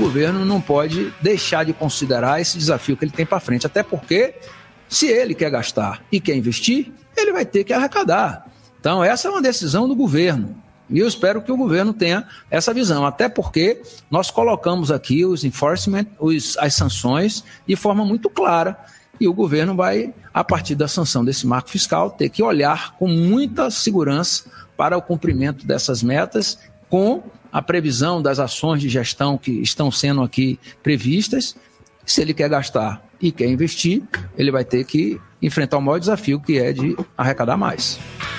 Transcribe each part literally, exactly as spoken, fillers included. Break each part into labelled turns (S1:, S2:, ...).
S1: governo não pode deixar de considerar esse desafio que ele tem para frente, até porque se ele quer gastar e quer investir, ele vai ter que arrecadar. Então essa é uma decisão do governo e eu espero que o governo tenha essa visão, até porque nós colocamos aqui os enforcement, os, as sanções de forma muito clara e o governo vai, a partir da sanção desse marco fiscal, ter que olhar com muita segurança para o cumprimento dessas metas, com a previsão das ações de gestão que estão sendo aqui previstas. Se ele quer gastar e quer investir, ele vai ter que enfrentar o maior desafio, que é de arrecadar mais.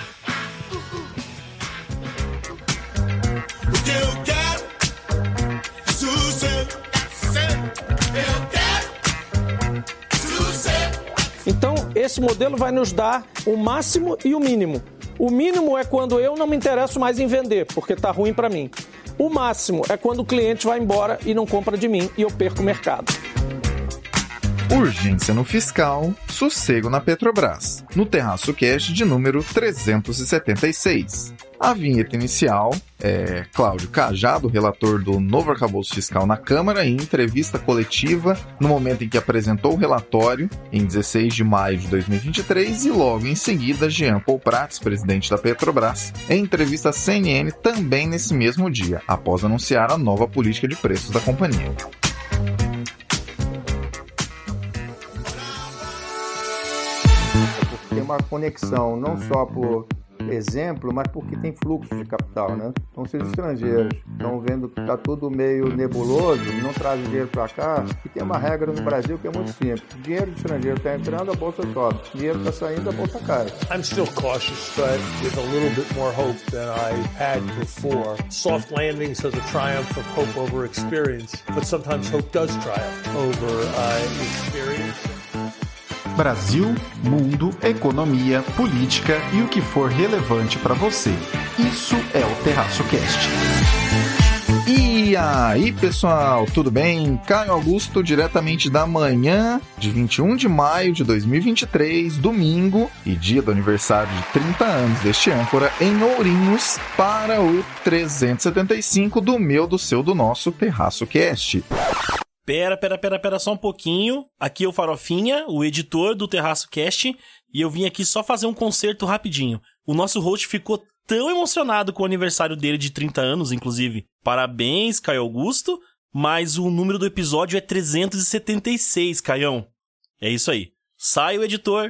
S2: Então, esse modelo vai nos dar o máximo e o mínimo. O mínimo é quando eu não me interesso mais em vender, porque está ruim para mim. O máximo é quando o cliente vai embora e não compra de mim e eu perco o mercado.
S3: Urgência no fiscal, sossego na Petrobras. No Terraço Cast de número trezentos e setenta e seis. A vinheta inicial é Cláudio Cajado, relator do novo arcabouço fiscal na Câmara, em entrevista coletiva no momento em que apresentou o relatório, em dezesseis de maio de dois mil e vinte e três, e logo em seguida Jean Paul Prats, presidente da Petrobras, em entrevista à C N N também nesse mesmo dia, após anunciar a nova política de preços da companhia.
S4: Tem uma conexão não só por exemplo, mas porque tem fluxo de capital, né? Então, se os estrangeiros estão vendo que está tudo meio nebuloso, não trazem dinheiro para cá, e tem uma regra no Brasil que é muito simples. O dinheiro do estrangeiro está entrando, a bolsa sobe. O dinheiro está saindo, a bolsa cai.
S5: I'm still cautious, but with a little bit more hope than I had before. Soft landings are the triumph of hope over experience, but sometimes hope does triumph over uh, experience.
S3: Brasil, mundo, economia, política e o que for relevante para você. Isso é o Terraço Cast. E aí, pessoal, tudo bem? Caio Augusto, diretamente da manhã de vinte e um de maio de dois mil e vinte e três, domingo, e dia do aniversário de trinta anos deste âncora, em Ourinhos, para o trezentos e setenta e cinco do meu, do seu, do nosso Terraço Cast.
S6: Pera, pera, pera, pera só um pouquinho. Aqui é o Farofinha, o editor do Terraço Cast, e eu vim aqui só fazer um concerto rapidinho. O nosso host ficou tão emocionado com o aniversário dele de trinta anos, inclusive. Parabéns, Caio Augusto, mas o número do episódio é trezentos e setenta e seis, Caião. É isso aí. Sai o editor.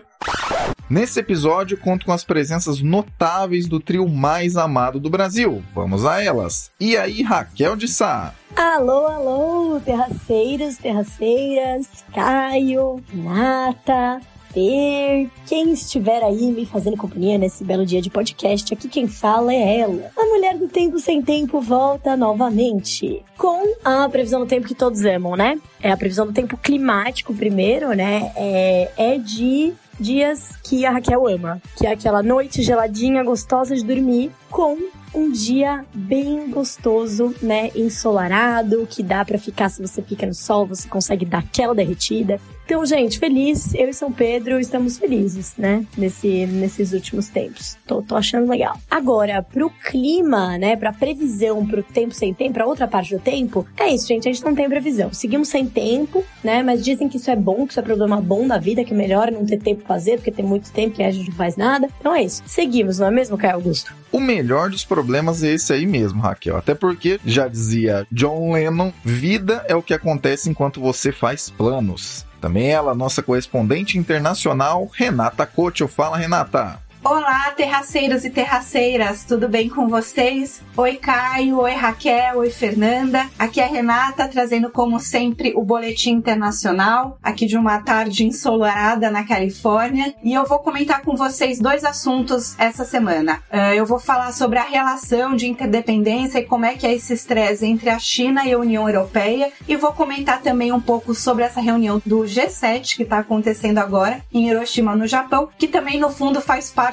S3: Nesse episódio, conto com as presenças notáveis do trio mais amado do Brasil. Vamos a elas. E aí, Raquel de Sá?
S7: Alô, alô, terraceiros, terraceiras, Caio, Renata, Fer, quem estiver aí me fazendo companhia nesse belo dia de podcast, aqui quem fala é ela. A mulher do tempo sem tempo volta novamente com a previsão do tempo que todos amam, né? É a previsão do tempo climático primeiro, né? É, é de dias que a Raquel ama, que é aquela noite geladinha, gostosa de dormir, com um dia bem gostoso, né, ensolarado, que dá pra ficar, se você fica no sol, você consegue dar aquela derretida. Então, gente, feliz, eu e São Pedro estamos felizes, né, nesse, nesses últimos tempos. Tô, tô achando legal. Agora, pro clima, né, pra previsão, pro tempo sem tempo, pra outra parte do tempo, é isso, gente, a gente não tem previsão. Seguimos sem tempo, né, mas dizem que isso é bom, que isso é problema bom da vida, que é melhor não ter tempo pra fazer, porque tem muito tempo que a gente não faz nada. Então é isso. Seguimos, não é mesmo, Caio Augusto?
S3: O melhor dos problemas é esse aí mesmo, Raquel. Até porque, já dizia John Lennon, vida é o que acontece enquanto você faz planos. Também ela, nossa correspondente internacional, Renata Couto. Fala, Renata.
S8: Olá, terraceiros e terraceiras, tudo bem com vocês? Oi, Caio, oi, Raquel, oi, Fernanda. Aqui é a Renata, trazendo, como sempre, o Boletim Internacional, aqui de uma tarde ensolarada na Califórnia. E eu vou comentar com vocês dois assuntos essa semana. Uh, eu vou falar sobre a relação de interdependência e como é que é esse estresse entre a China e a União Europeia. E vou comentar também um pouco sobre essa reunião do G sete que está acontecendo agora em Hiroshima, no Japão, que também, no fundo, faz parte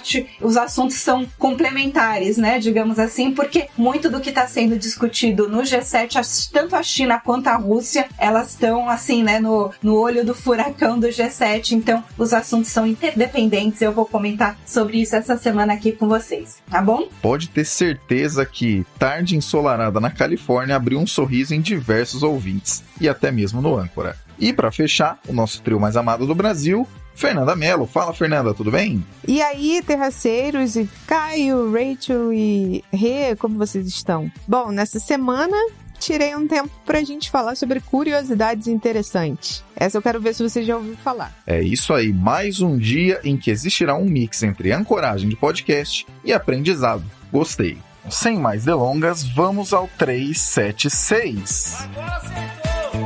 S8: parte, os assuntos são complementares, né, digamos assim, porque muito do que está sendo discutido no G sete, tanto a China quanto a Rússia, elas estão assim, né, no, no olho do furacão do G sete, então os assuntos são interdependentes. Eu vou comentar sobre isso essa semana aqui com vocês, tá bom?
S3: Pode ter certeza que tarde ensolarada na Califórnia abriu um sorriso em diversos ouvintes, e até mesmo no âncora. E para fechar, o nosso trio mais amado do Brasil, Fernanda Mello. Fala, Fernanda, tudo bem?
S9: E aí, terraceiros, e Caio, Rachel e Rê, como vocês estão? Bom, nessa semana tirei um tempo pra gente falar sobre curiosidades interessantes. Essa eu quero ver se você já ouviu falar.
S3: É isso aí, mais um dia em que existirá um mix entre ancoragem de podcast e aprendizado. Gostei. Sem mais delongas, vamos ao trezentos e setenta e seis.
S6: Agora acertou!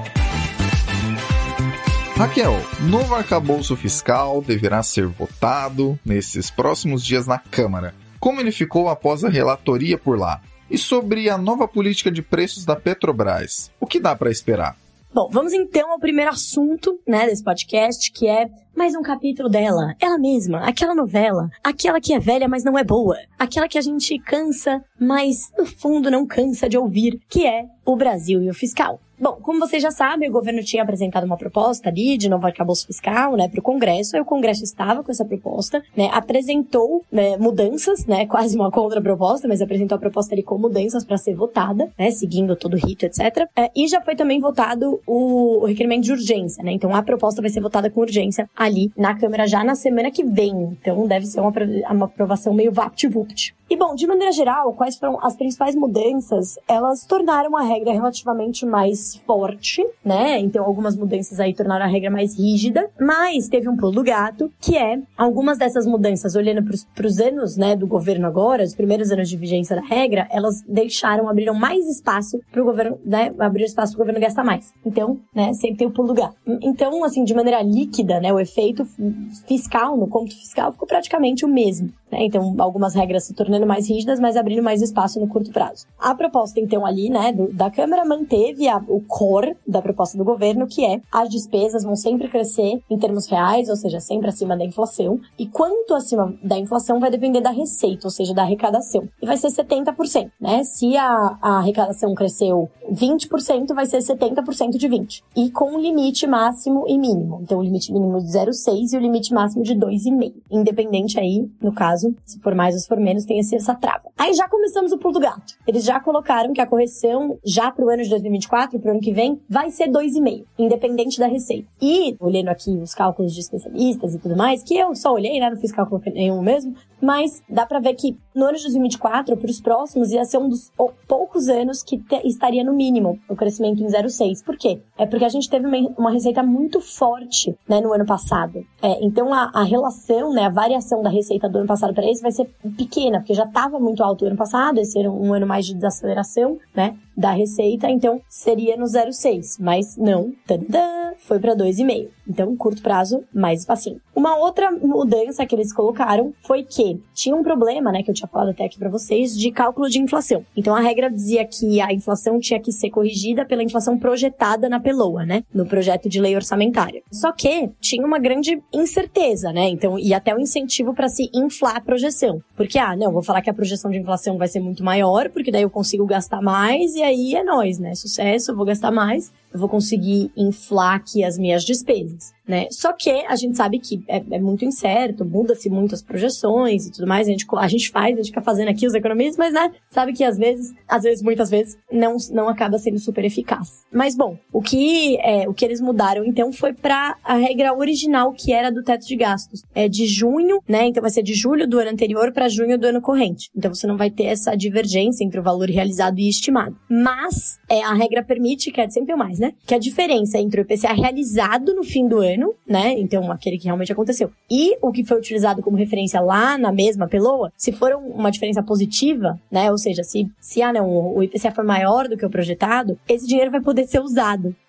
S3: Raquel, novo arcabouço fiscal deverá ser votado nesses próximos dias na Câmara. Como ele ficou após a relatoria por lá? E sobre a nova política de preços da Petrobras, o que dá para esperar?
S7: Bom, vamos então ao primeiro assunto, né, desse podcast, que é mais um capítulo dela, ela mesma, aquela novela, aquela que é velha, mas não é boa, aquela que a gente cansa, mas no fundo não cansa de ouvir, que é o Brasil e o Fiscal. Bom, como vocês já sabem, o governo tinha apresentado uma proposta ali de novo arcabouço fiscal, né, para o Congresso, aí o Congresso estava com essa proposta, né, apresentou, né, mudanças, né, quase uma contraproposta, mas apresentou a proposta ali com mudanças para ser votada, né, seguindo todo o rito, etcétera. É, e já foi também votado o, o requerimento de urgência, né, então a proposta vai ser votada com urgência ali na Câmara já na semana que vem, então deve ser uma, uma aprovação meio vapt-vupt. E bom, de maneira geral, quais foram as principais mudanças? Elas tornaram a regra relativamente mais forte, né? Então algumas mudanças aí tornaram a regra mais rígida, mas teve um pulo do gato, que é algumas dessas mudanças, olhando para os anos, né, do governo agora, os primeiros anos de vigência da regra, elas deixaram, abriram mais espaço para o governo, né, abriram espaço para o governo gastar mais. Então, né, sempre tem o pulo do gato. Então, assim, de maneira líquida, né, o efeito fiscal, no cômputo fiscal, ficou praticamente o mesmo, né? Então, algumas regras se tornando mais rígidas, mas abrindo mais espaço no curto prazo. A proposta, então, ali, né, do, da Câmara manteve a, o core da proposta do governo, que é as despesas vão sempre crescer em termos reais, ou seja, sempre acima da inflação, e quanto acima da inflação vai depender da receita, ou seja, da arrecadação. E vai ser setenta por cento, né? Se a, a arrecadação cresceu vinte por cento, vai ser setenta por cento de vinte por cento. E com um limite máximo e mínimo. Então, o limite mínimo de zero vírgula seis e o limite máximo de dois vírgula cinco. Independente aí, no caso, se for mais ou se for menos, tem essa trava. Aí já começamos o pulo do gato. Eles já colocaram que a correção, já pro ano de dois mil e vinte e quatro, pro ano que vem, vai ser dois vírgula cinco, independente da receita. E, olhando aqui os cálculos de especialistas e tudo mais, que eu só olhei, né, não fiz cálculo nenhum mesmo, mas dá pra ver que no ano de dois mil e vinte e quatro, pros próximos, ia ser um dos poucos anos que te, estaria no mínimo o crescimento em zero vírgula seis. Por quê? É porque a gente teve uma, uma receita muito forte, né, no ano passado. É, então, a, a relação, né, a variação da receita do ano passado para esse vai ser pequena, porque já estava muito alto o ano passado, esse era um ano mais de desaceleração, né, da receita, então seria no zero vírgula seis, mas não, tadã, foi para dois vírgula cinco. Então, curto prazo, mais espacinho. Uma outra mudança que eles colocaram foi que tinha um problema, né, que eu tinha falado até aqui para vocês, de cálculo de inflação. Então, a regra dizia que a inflação tinha que ser corrigida pela inflação projetada na P L O A, né, no projeto de lei orçamentária. Só que tinha uma grande incerteza, né, então, e até o um incentivo para se inflar a projeção. Porque, ah, não, vou falar que a projeção de inflação vai ser muito maior, porque daí eu consigo gastar mais e aí é nóis, né, sucesso, eu vou gastar mais, eu vou conseguir inflar aqui as minhas despesas, né? Só que a gente sabe que é, é muito incerto, muda-se muito as projeções e tudo mais, a gente, a gente faz, a gente fica fazendo aqui os economistas, mas, né, sabe que às vezes, às vezes, muitas vezes, não, não acaba sendo super eficaz. Mas, bom, o que, é, o que eles mudaram, então, foi para a regra original, que era do teto de gastos. É de junho, né, então vai ser de julho do ano anterior para junho do ano corrente. Então, você não vai ter essa divergência entre o valor realizado e estimado. Mas, é, a regra permite, que é sempre o mais, né, que a diferença entre o I P C A realizado no fim do ano, né, então aquele que realmente aconteceu, e o que foi utilizado como referência lá na mesma P L O A, se for uma diferença positiva, né, ou seja, se, se ah, não, o I P C A for maior do que o projetado, esse dinheiro vai poder ser usado.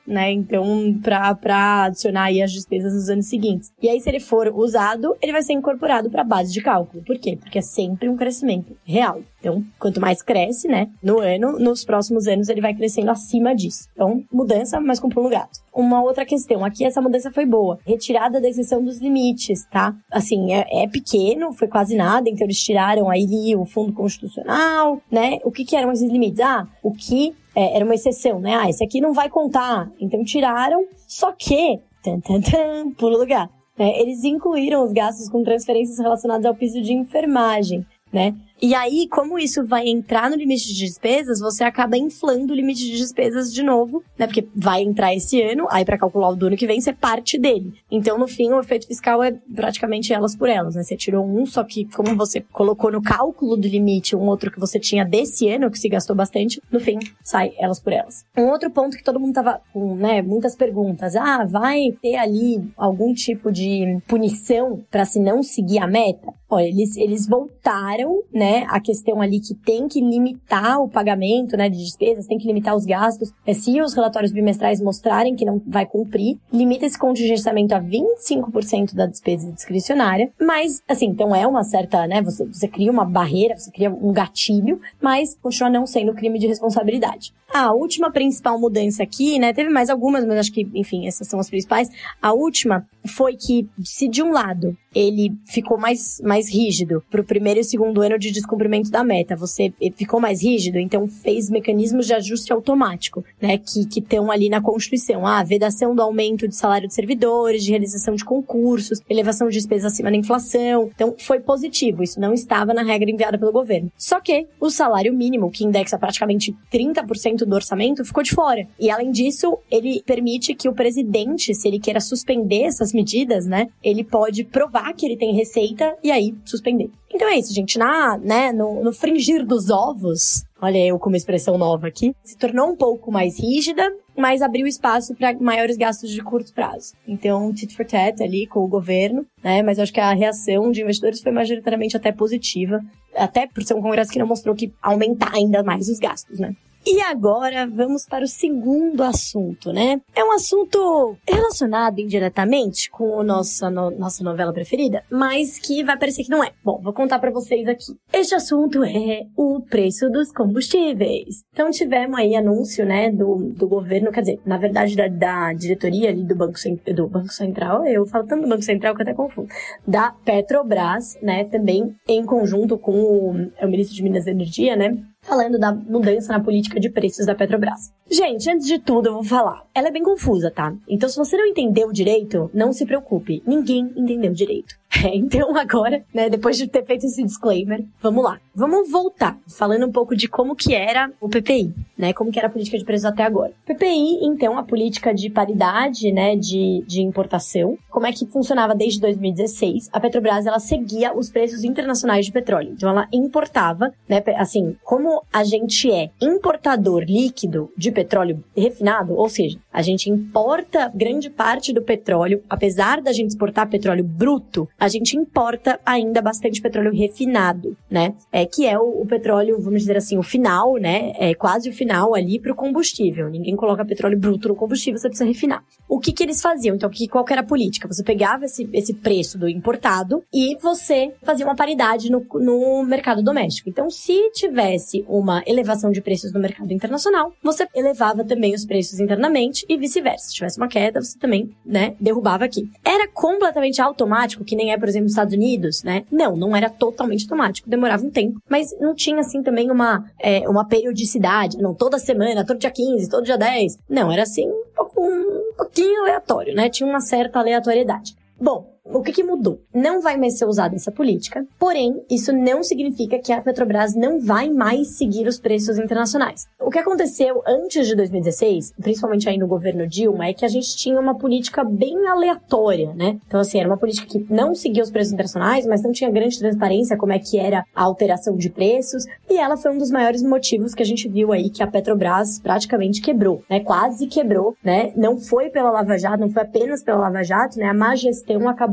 S7: né? Então, pra, pra adicionar aí as despesas nos anos seguintes. E aí, se ele for usado, ele vai ser incorporado para a base de cálculo. Por quê? Porque é sempre um crescimento real. Então, quanto mais cresce, né, no ano, nos próximos anos ele vai crescendo acima disso. Então, mudança, mas com pulo gato. Uma outra questão, aqui essa mudança foi boa. Retirada da isenção dos limites, tá? Assim, é, é pequeno, foi quase nada, então eles tiraram aí o fundo constitucional, né? O que que eram esses limites? Ah, o que é, era uma exceção, né? Ah, esse aqui não vai contar. Então tiraram, só que, tan, tan, tan, pulo gato, né? Eles incluíram os gastos com transferências relacionadas ao piso de enfermagem, né? E aí, como isso vai entrar no limite de despesas, você acaba inflando o limite de despesas de novo, né? Porque vai entrar esse ano, aí pra calcular o do ano que vem, você parte dele. Então, no fim, o efeito fiscal é praticamente elas por elas, né? Você tirou um, só que como você colocou no cálculo do limite um outro que você tinha desse ano, que se gastou bastante, no fim, sai elas por elas. Um outro ponto que todo mundo tava com, né, muitas perguntas. Ah, vai ter ali algum tipo de punição pra se não seguir a meta? Olha, eles, eles voltaram, né, a questão ali que tem que limitar o pagamento, né, de despesas, tem que limitar os gastos. É, se os relatórios bimestrais mostrarem que não vai cumprir, limita esse contingenciamento a vinte e cinco por cento da despesa discricionária. Mas, assim, então é uma certa, né, você, você cria uma barreira, você cria um gatilho, mas continua não sendo crime de responsabilidade. A última principal mudança aqui, né, teve mais algumas, mas acho que, enfim, essas são as principais. A última foi que, se de um lado ele ficou mais, mais rígido pro primeiro e segundo ano de descumprimento da meta, você ficou mais rígido, então fez mecanismos de ajuste automático, né, que que estão ali na Constituição. Ah, vedação do aumento de salário de servidores, de realização de concursos, elevação de despesas acima da inflação. Então, foi positivo, isso não estava na regra enviada pelo governo. Só que o salário mínimo, que indexa praticamente trinta por cento do orçamento, ficou de fora. E, além disso, ele permite que o presidente, se ele queira suspender essas medidas, né, ele pode provar que ele tem receita e aí suspender. Então é isso, gente. Na, né, no, no fringir dos ovos, olha eu com uma expressão nova aqui, se tornou um pouco mais rígida, mas abriu espaço para maiores gastos de curto prazo. Então, tit for tat ali com o governo, né? Mas eu acho que a reação de investidores foi majoritariamente até positiva, até por ser um congresso que não mostrou que aumentar ainda mais os gastos, né? E agora vamos para o segundo assunto, né? É um assunto relacionado indiretamente com a nossa, no, nossa novela preferida, mas que vai parecer que não é. Bom, vou contar para vocês aqui. Este assunto é o preço dos combustíveis. Então tivemos aí anúncio, né, do, do governo, quer dizer, na verdade da, da diretoria ali do Banco, do Banco Central, eu falo tanto do Banco Central que eu até confundo, da Petrobras, né, também em conjunto com o, o ministro de Minas e Energia, né, falando da mudança na política de preços da Petrobras. Gente, antes de tudo eu vou falar. Ela é bem confusa, tá? Então se você não entendeu direito, não se preocupe. Ninguém entendeu direito. É, então agora, né, depois de ter feito esse disclaimer, vamos lá. Vamos voltar, falando um pouco de como que era o P P I, né? Como que era a política de preços até agora. P P I, então, a política de paridade, né, de, de importação. Como é que funcionava desde dois mil e dezesseis? A Petrobras, ela seguia os preços internacionais de petróleo. Então ela importava, né, assim, como a gente é importador líquido de petróleo refinado, ou seja, a gente importa grande parte do petróleo, apesar da gente exportar petróleo bruto, a gente importa ainda bastante petróleo refinado, né? É, que é o, o petróleo, vamos dizer assim, o final, né? É quase o final ali pro combustível. Ninguém coloca petróleo bruto no combustível, você precisa refinar. O que que eles faziam? Então, que, qual que era a política? Você pegava esse, esse preço do importado e você fazia uma paridade no, no mercado doméstico. Então, se tivesse uma elevação de preços no mercado internacional, você elevava também os preços internamente e vice-versa. Se tivesse uma queda, você também, né, derrubava aqui. Era completamente automático, que nem é, por exemplo, nos Estados Unidos, né? Não, não era totalmente automático, demorava um tempo, mas não tinha, assim, também uma, é, uma periodicidade, não, toda semana, todo dia quinze, todo dia dez. Não, era assim, um, pouco, um pouquinho aleatório, né? Tinha uma certa aleatoriedade. Bom, o que que mudou? Não vai mais ser usada essa política, porém, isso não significa que a Petrobras não vai mais seguir os preços internacionais. O que aconteceu antes de dois mil e dezesseis, principalmente aí no governo Dilma, é que a gente tinha uma política bem aleatória, né? Então, assim, era uma política que não seguia os preços internacionais, mas não tinha grande transparência como é que era a alteração de preços, e ela foi um dos maiores motivos que a gente viu aí que a Petrobras praticamente quebrou, né? Quase quebrou, né? Não foi pela Lava Jato, não foi apenas pela Lava Jato, né? A má gestão acabou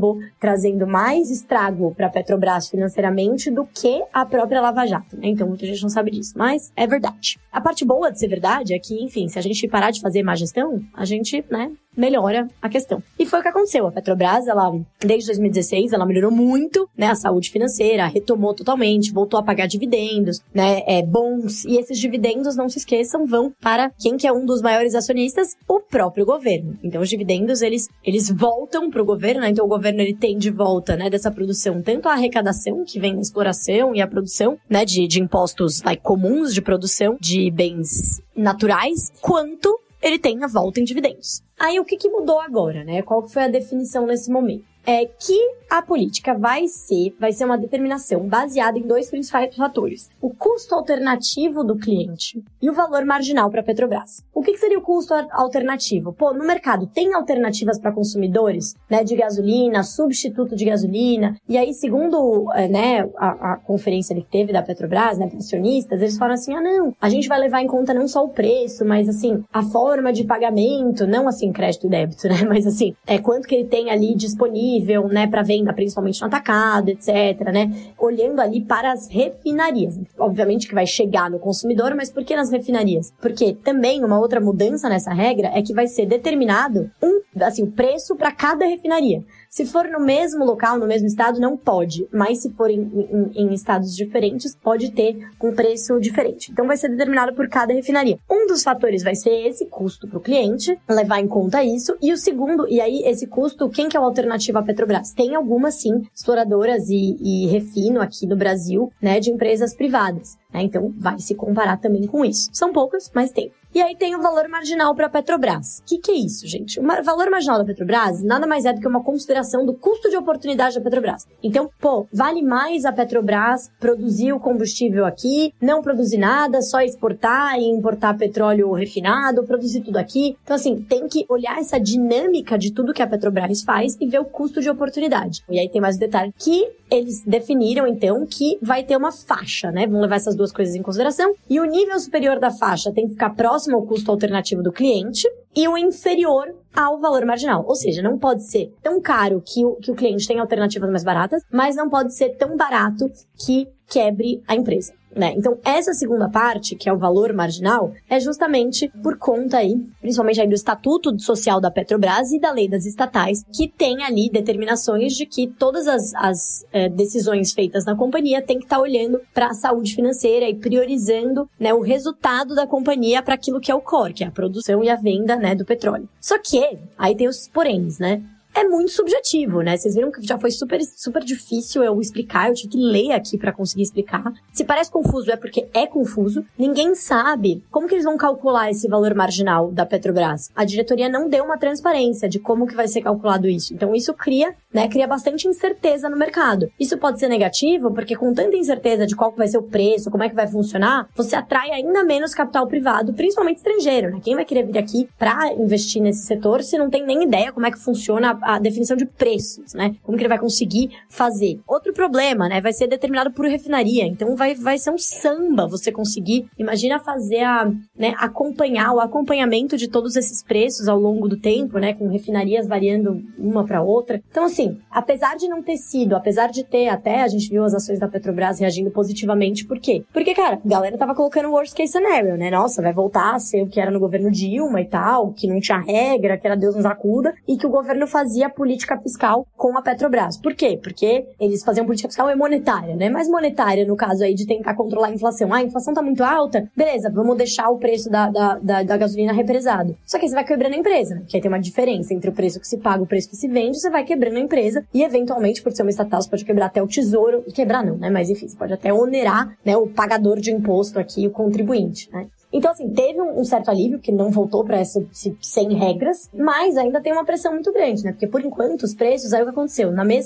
S7: acabou trazendo mais estrago para a Petrobras financeiramente do que a própria Lava Jato, né? Então muita gente não sabe disso, mas é verdade. A parte boa de ser verdade é que, enfim, se a gente parar de fazer má gestão, a gente, né, melhora a questão. E foi o que aconteceu. A Petrobras, ela, desde dois mil e dezesseis, ela melhorou muito, né, a saúde financeira, retomou totalmente, voltou a pagar dividendos, né, é, bons, e esses dividendos, não se esqueçam, vão para quem que é um dos maiores acionistas? O próprio governo. Então, os dividendos, eles, eles voltam para o governo, né, então o governo, ele tem de volta, né, dessa produção, tanto a arrecadação, que vem da exploração, e a produção, né, de, de impostos, like, comuns de produção de bens naturais, quanto ele tem a volta em dividendos. Aí, o que, que mudou agora, né? Qual foi a definição nesse momento? É que a política vai ser, vai ser uma determinação baseada em dois principais fatores. O custo alternativo do cliente e o valor marginal para a Petrobras. O que, que seria o custo alternativo? Pô, no mercado tem alternativas para consumidores, né, de gasolina, substituto de gasolina, e aí, segundo, né, a, a conferência que teve da Petrobras, né, acionistas, eles falam assim, ah, não, a gente vai levar em conta não só o preço, mas, assim, a forma de pagamento, não, assim, crédito e débito, né, mas, assim, é quanto que ele tem ali disponível, né, para venda, principalmente no atacado, etcétera, né, olhando ali para as refinarias. Obviamente que vai chegar no consumidor, mas por que nas refinarias? Porque também uma outra mudança nessa regra é que vai ser determinado um, assim, o preço para cada refinaria. Se for no mesmo local, no mesmo estado, não pode. Mas se for em, em, em estados diferentes, pode ter um preço diferente. Então, vai ser determinado por cada refinaria. Um dos fatores vai ser esse custo para o cliente, levar em conta isso. E o segundo, e aí esse custo, quem que é o alternativo à Petrobras? Tem algumas, sim, exploradoras e, e refino aqui no Brasil, né, de empresas privadas. Né? Então, vai se comparar também com isso. São poucas, mas tem. E aí tem o valor marginal para a Petrobras. O que, que é isso, gente? O valor marginal da Petrobras nada mais é do que uma consideração do custo de oportunidade da Petrobras. Então, pô, vale mais a Petrobras produzir o combustível aqui, não produzir nada, só exportar e importar petróleo refinado, produzir tudo aqui. Então, assim, tem que olhar essa dinâmica de tudo que a Petrobras faz e ver o custo de oportunidade. E aí tem mais um detalhe que eles definiram, então, que vai ter uma faixa, né? Vão levar essas duas coisas em consideração. E o nível superior da faixa tem que ficar próximo ao custo alternativo do cliente e o inferior ao valor marginal. Ou seja, não pode ser tão caro que o, que o cliente tenha alternativas mais baratas, mas não pode ser tão barato que quebre a empresa. Né? Então, essa segunda parte, que é o valor marginal, é justamente por conta aí, principalmente aí do Estatuto Social da Petrobras e da lei das estatais, que tem ali determinações de que todas as, as é, decisões feitas na companhia tem que estar tá olhando para a saúde financeira e priorizando, né, o resultado da companhia para aquilo que é o core, que é a produção e a venda, né, do petróleo. Só que, aí tem os poréns, né? É muito subjetivo, né? Vocês viram que já foi super, super difícil eu explicar, eu tive que ler aqui pra conseguir explicar. Se parece confuso, é porque é confuso. Ninguém sabe como que eles vão calcular esse valor marginal da Petrobras. A diretoria não deu uma transparência de como que vai ser calculado isso. Então isso cria, né, cria bastante incerteza no mercado. Isso pode ser negativo, porque com tanta incerteza de qual que vai ser o preço, como é que vai funcionar, você atrai ainda menos capital privado, principalmente estrangeiro, né? Quem vai querer vir aqui pra investir nesse setor se não tem nem ideia como é que funciona a a definição de preços, né? Como que ele vai conseguir fazer. Outro problema, né? Vai ser determinado por refinaria. Então, vai, vai ser um samba você conseguir, imagina fazer a, né, acompanhar o acompanhamento de todos esses preços ao longo do tempo, né? Com refinarias variando uma para outra. Então, assim, apesar de não ter sido, apesar de ter até, a gente viu as ações da Petrobras reagindo positivamente. Por quê? Porque, cara, a galera tava colocando o worst case scenario, né? Nossa, vai voltar a ser o que era no governo Dilma e tal, que não tinha regra, que era Deus nos acuda, e que o governo fazia a política fiscal com a Petrobras. Por quê? Porque eles faziam política fiscal e monetária, né? Mas monetária, no caso aí de tentar controlar a inflação. Ah, a inflação tá muito alta? Beleza, vamos deixar o preço da, da, da, da gasolina represado. Só que aí você vai quebrando a empresa, né? Porque aí tem uma diferença entre o preço que se paga e o preço que se vende, você vai quebrando a empresa e, eventualmente, por ser uma estatal, você pode quebrar até o tesouro. Quebrar não, né? Mas, enfim, você pode até onerar, né, o pagador de imposto aqui, o contribuinte, né? Então, assim, teve um certo alívio, que não voltou para esse sem regras, mas ainda tem uma pressão muito grande, né? Porque, por enquanto, os preços, aí o que aconteceu? Na mesma,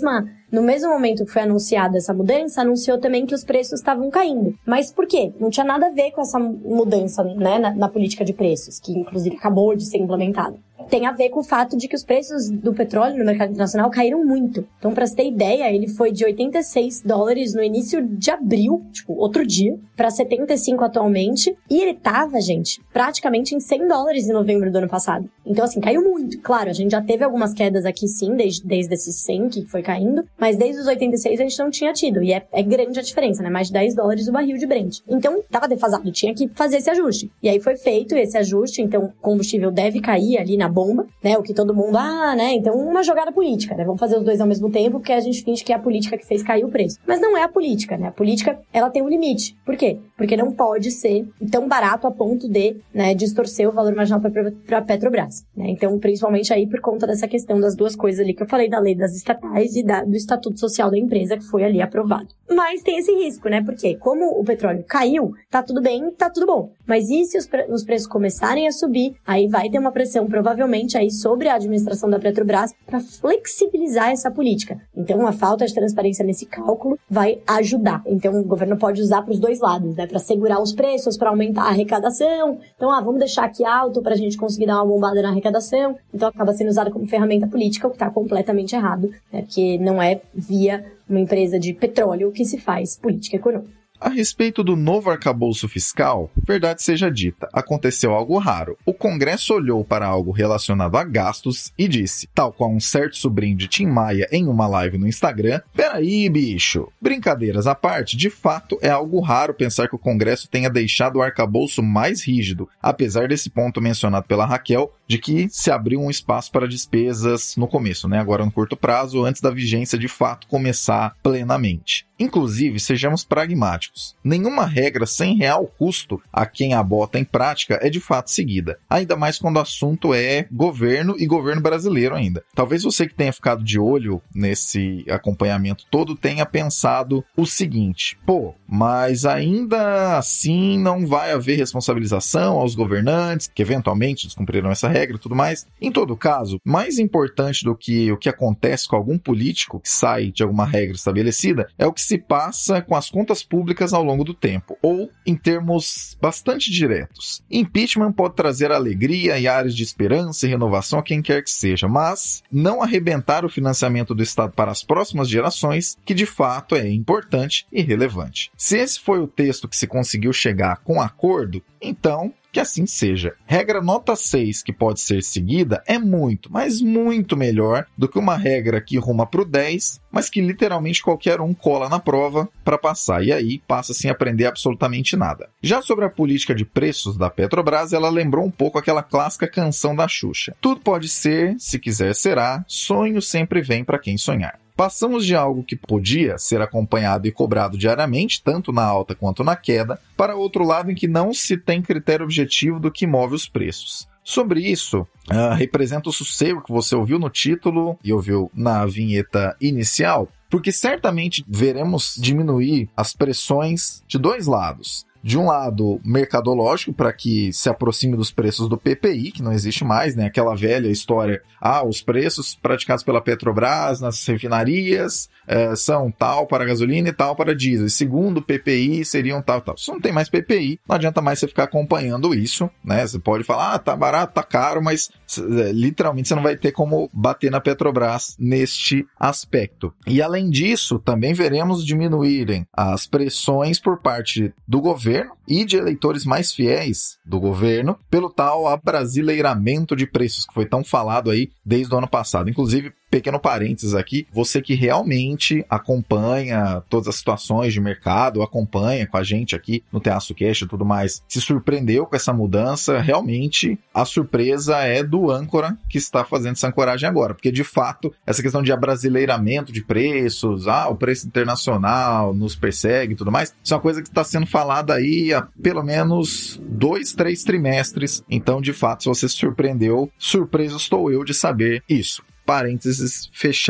S7: no mesmo momento que foi anunciada essa mudança, anunciou também que os preços estavam caindo. Mas por quê? Não tinha nada a ver com essa mudança, né, na, na política de preços, que inclusive acabou de ser implementada. Tem a ver com o fato de que os preços do petróleo no mercado internacional caíram muito. Então, para você ter ideia, ele foi de oitenta e seis dólares no início de abril, tipo, outro dia, para setenta e cinco atualmente. E ele tava, gente, praticamente em cem dólares em novembro do ano passado. Então, assim, caiu muito. Claro, a gente já teve algumas quedas aqui, sim, desde, desde esses cem que foi caindo. Mas desde os oitenta e seis a gente não tinha tido. E é, é grande a diferença, né? Mais de dez dólares o barril de Brent. Então, tava defasado. Tinha que fazer esse ajuste. E aí foi feito esse ajuste. Então, o combustível deve cair ali na bomba, né, o que todo mundo, ah, né, então uma jogada política, né, vamos fazer os dois ao mesmo tempo, porque a gente finge que é a política que fez cair o preço. Mas não é a política, né, a política, ela tem um limite. Por quê? Porque não pode ser tão barato a ponto de, né, distorcer o valor marginal para a Petrobras, né, então principalmente aí por conta dessa questão das duas coisas ali que eu falei, da lei das estatais e da, do estatuto social da empresa que foi ali aprovado. Mas tem esse risco, né, porque como o petróleo caiu, tá tudo bem, tá tudo bom, mas e se os, pre- os preços começarem a subir, aí vai ter uma pressão provavelmente aí sobre a administração da Petrobras para flexibilizar essa política. Então, a falta de transparência nesse cálculo vai ajudar. Então, o governo pode usar para os dois lados, né? Para segurar os preços, para aumentar a arrecadação. Então, ah, vamos deixar aqui alto para a gente conseguir dar uma bombada na arrecadação. Então, acaba sendo usado como ferramenta política, o que está completamente errado, né? Porque não é via uma empresa de petróleo que se faz política econômica.
S3: A respeito do novo arcabouço fiscal, verdade seja dita, aconteceu algo raro. O Congresso olhou para algo relacionado a gastos e disse, tal qual um certo sobrinho de Tim Maia em uma live no Instagram, peraí, bicho. Brincadeiras à parte, de fato é algo raro pensar que o Congresso tenha deixado o arcabouço mais rígido, apesar desse ponto mencionado pela Raquel, de que se abriu um espaço para despesas no começo, né? Agora no curto prazo, antes da vigência de fato começar plenamente. Inclusive, sejamos pragmáticos. Nenhuma regra sem real custo a quem a bota em prática é de fato seguida. Ainda mais quando o assunto é governo e governo brasileiro ainda. Talvez você que tenha ficado de olho nesse acompanhamento todo tenha pensado o seguinte, pô, mas ainda assim não vai haver responsabilização aos governantes que eventualmente descumpriram essa regra e tudo mais. Em todo caso, mais importante do que o que acontece com algum político que sai de alguma regra estabelecida é o que se passa com as contas públicas ao longo do tempo, ou em termos bastante diretos. Impeachment pode trazer alegria e áreas de esperança e renovação a quem quer que seja, mas não arrebentar o financiamento do Estado para as próximas gerações, que de fato é importante e relevante. Se esse foi o texto que se conseguiu chegar com acordo, então que assim seja. Regra nota seis que pode ser seguida é muito, mas muito melhor do que uma regra que ruma para o dez, mas que literalmente qualquer um cola na prova para passar, e aí passa sem aprender absolutamente nada. Já sobre a política de preços da Petrobras, ela lembrou um pouco aquela clássica canção da Xuxa. Tudo pode ser, se quiser será, sonho sempre vem para quem sonhar. Passamos de algo que podia ser acompanhado e cobrado diariamente, tanto na alta quanto na queda, para outro lado em que não se tem critério objetivo do que move os preços. Sobre isso, uh, representa o sossego que você ouviu no título e ouviu na vinheta inicial, porque certamente veremos diminuir as pressões de dois lados. De um lado, mercadológico, para que se aproxime dos preços do P P I, que não existe mais, né? Aquela velha história, ah, os preços praticados pela Petrobras nas refinarias eh, são tal para gasolina e tal para diesel. E segundo o P P I, seriam tal, tal. Se não tem mais P P I, não adianta mais você ficar acompanhando isso, né? Você pode falar, ah, tá barato, tá caro, mas eh, literalmente você não vai ter como bater na Petrobras neste aspecto. E além disso, também veremos diminuírem as pressões por parte do governo e de eleitores mais fiéis do governo pelo tal abrasileiramento de preços que foi tão falado aí desde o ano passado. Inclusive, pequeno parênteses aqui, você que realmente acompanha todas as situações de mercado, acompanha com a gente aqui no Terraço Cast e tudo mais, se surpreendeu com essa mudança, realmente a surpresa é do âncora que está fazendo essa ancoragem agora, porque de fato, essa questão de abrasileiramento de preços, ah, o preço internacional nos persegue e tudo mais, isso é uma coisa que está sendo falada aí há pelo menos dois, três trimestres, então de fato, se você se surpreendeu, surpreso estou eu de saber isso. Parênteses fechado.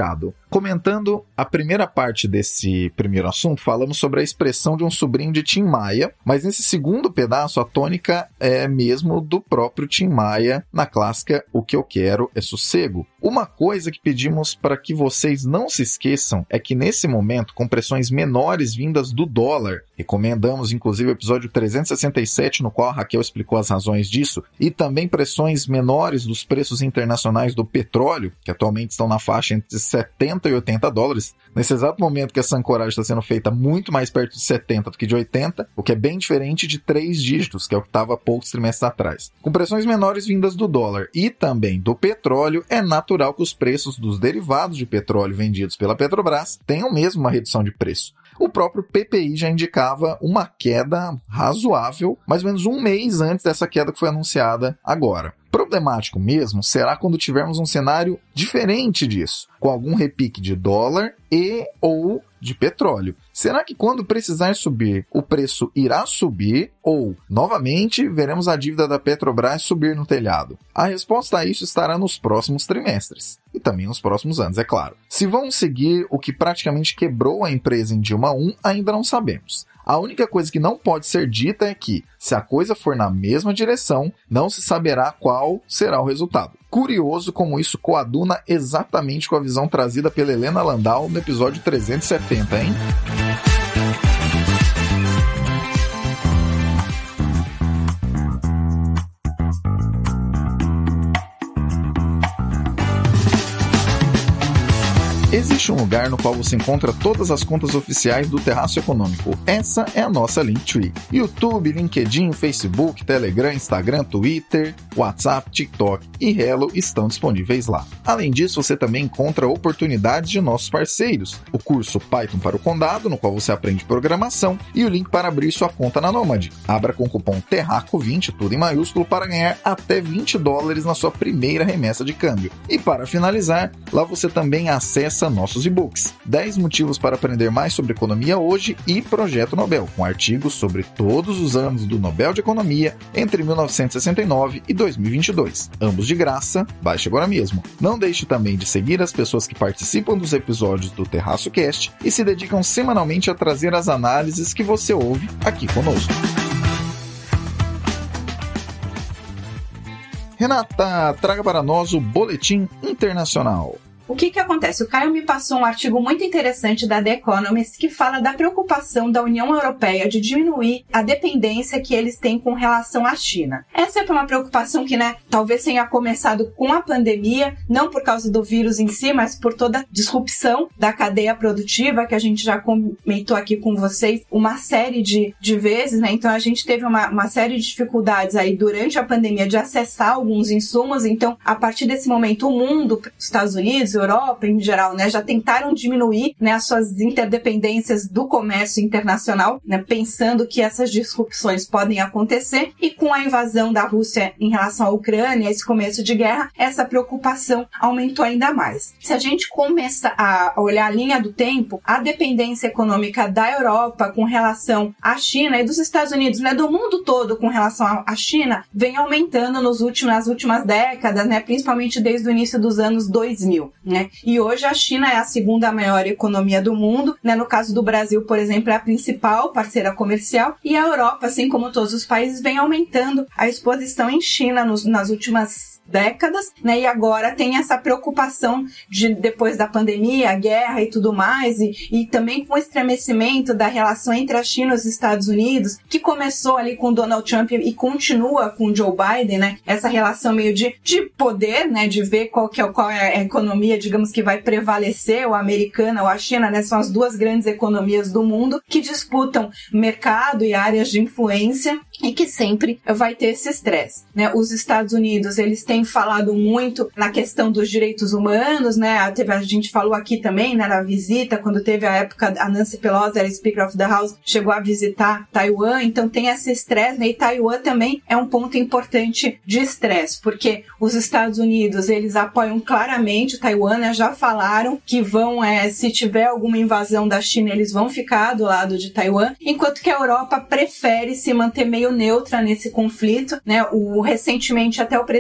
S3: Comentando a primeira parte desse primeiro assunto, falamos sobre a expressão de um sobrinho de Tim Maia, mas nesse segundo pedaço a tônica é mesmo do próprio Tim Maia na clássica O Que Eu Quero É Sossego. Uma coisa que pedimos para que vocês não se esqueçam é que nesse momento, com pressões menores vindas do dólar, recomendamos inclusive o episódio trezentos e sessenta e sete, no qual a Raquel explicou as razões disso, e também pressões menores dos preços internacionais do petróleo, que atualmente estão na faixa entre setenta e oitenta dólares, nesse exato momento que essa ancoragem está sendo feita muito mais perto de setenta do que de oitenta, o que é bem diferente de três dígitos, que é o que estava há poucos trimestres atrás. Com pressões menores vindas do dólar e também do petróleo, é natural que os preços dos derivados de petróleo vendidos pela Petrobras tenham mesmo uma redução de preço. O próprio P P I já indicava uma queda razoável, mais ou menos um mês antes dessa queda que foi anunciada agora. Problemático mesmo será quando tivermos um cenário diferente disso, com algum repique de dólar e ou de petróleo. Será que quando precisar subir, o preço irá subir ou, novamente, veremos a dívida da Petrobras subir no telhado? A resposta a isso estará nos próximos trimestres. E também nos próximos anos, é claro. Se vão seguir o que praticamente quebrou a empresa em Dilma um, ainda não sabemos. A única coisa que não pode ser dita é que, se a coisa for na mesma direção, não se saberá qual será o resultado. Curioso como isso coaduna exatamente com a visão trazida pela Helena Landau no episódio trezentos e setenta, hein? Existe um lugar no qual você encontra todas as contas oficiais do Terraço Econômico. Essa é a nossa Linktree. YouTube, LinkedIn, Facebook, Telegram, Instagram, Twitter, WhatsApp, TikTok e Hello estão disponíveis lá. Além disso, você também encontra oportunidades de nossos parceiros. O curso Python para o Condado, no qual você aprende programação, e o link para abrir sua conta na Nomad. Abra com o cupom Terraco vinte, tudo em maiúsculo, para ganhar até vinte dólares na sua primeira remessa de câmbio. E para finalizar, lá você também acessa nossos e-books, dez motivos para aprender mais sobre economia hoje e Projeto Nobel, com artigos sobre todos os anos do Nobel de Economia entre mil novecentos e sessenta e nove e dois mil e vinte e dois. Ambos de graça, baixe agora mesmo. Não deixe também de seguir as pessoas que participam dos episódios do Terraço Cast e se dedicam semanalmente a trazer as análises que você ouve aqui conosco. Renata, traga para nós o Boletim Internacional.
S8: O que que acontece? O Caio me passou um artigo muito interessante da The Economist que fala da preocupação da União Europeia de diminuir a dependência que eles têm com relação à China. Essa é uma preocupação que, né, talvez tenha começado com a pandemia, não por causa do vírus em si, mas por toda a disrupção da cadeia produtiva que a gente já comentou aqui com vocês uma série de, de vezes, né? Então a gente teve uma, uma série de dificuldades aí durante a pandemia de acessar alguns insumos. Então, a partir desse momento, o mundo, os Estados Unidos, Europa em geral, né, já tentaram diminuir, né, as suas interdependências do comércio internacional, né, pensando que essas disrupções podem acontecer, e com a invasão da Rússia em relação à Ucrânia, esse começo de guerra, essa preocupação aumentou ainda mais. Se a gente começa a olhar a linha do tempo, a dependência econômica da Europa com relação à China e dos Estados Unidos, né, do mundo todo com relação à China, vem aumentando nos últimos, nas últimas décadas, né, principalmente desde o início dos anos dois mil. Né? E hoje a China é a segunda maior economia do mundo, né? No caso do Brasil, por exemplo, é a principal parceira comercial, e a Europa, assim como todos os países, vem aumentando a exposição em China nos, nas últimas décadas, né? E agora tem essa preocupação de, depois da pandemia, a guerra e tudo mais, e, e também com o estremecimento da relação entre a China e os Estados Unidos, que começou ali com Donald Trump e continua com Joe Biden, né? Essa relação meio de, de poder, né? De ver qual, que é, qual é a economia, digamos, que vai prevalecer, ou a americana ou a China, né? São as duas grandes economias do mundo que disputam mercado e áreas de influência, e que sempre vai ter esse estresse, né? Os Estados Unidos, eles têm falado muito na questão dos direitos humanos, né? A, teve, a gente falou aqui também, né, na visita, quando teve a época, a Nancy Pelosi, era Speaker of the House, chegou a visitar Taiwan, então tem esse estresse, né? E Taiwan também é um ponto importante de estresse, porque os Estados Unidos, eles apoiam claramente Taiwan, né? Já falaram que vão, é, se tiver alguma invasão da China, eles vão ficar do lado de Taiwan, enquanto que a Europa prefere se manter meio neutra nesse conflito, né? O, recentemente, até o presidente da